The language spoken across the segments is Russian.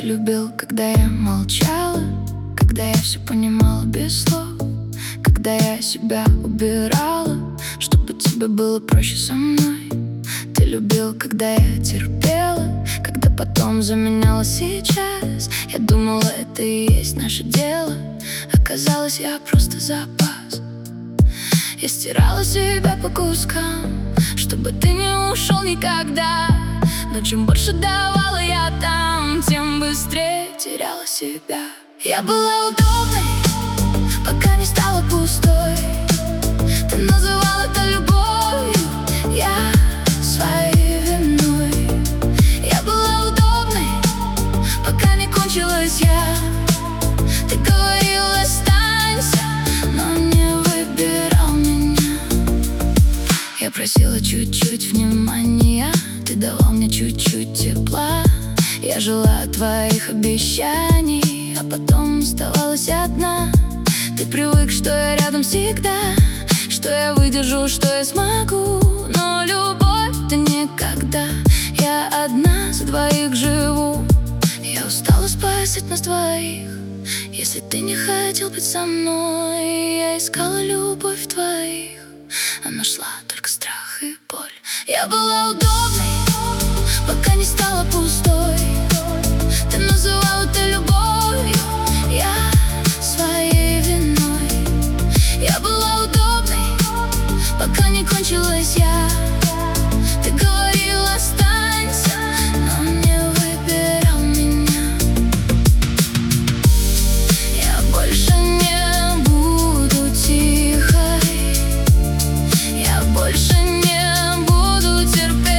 любил, когда я молчала, когда я все понимала без слов, когда я себя убирала, чтобы тебе было проще со мной. Ты любил, когда я терпела, когда потом заменяла сейчас. Я думала, это и есть наше дело, оказалось, я просто запас. Я стирала себя по кускам, чтобы ты не ушел никогда. Но чем больше давала я там, тем быстрее теряла себя. Я была удобной, пока не стала пустой. Ты называл это любовью, я своей виной. Я была удобной, пока не кончилась я. Ты говорил, останься, но не выбирал меня. Я просила чуть-чуть внимания, ты давал мне чуть-чуть тепла. Я жила от твоих обещаний, а потом оставалась одна. Ты привык, что я рядом всегда, что я выдержу, что я смогу. Но любовь-то никогда, я одна за двоих живу. Я устала спасать нас двоих, если ты не хотел быть со мной. Я искала любовь в твоих, а нашла только страх и боль. Я была удобной, пока не стала пустой. Ты называл это любовью, я своей виной. Я была удобной, пока не кончилась я. Ты говорил, останься, но не выбирал меня. Я больше не буду тихой, я больше не буду терпеть.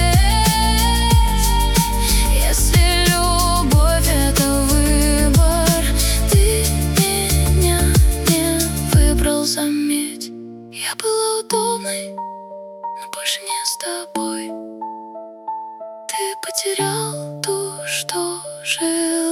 Если любовь — это выбор, ты меня не выбрал, заметь. Я была удобной, но больше не с тобой. Ты потерял ту, что жил.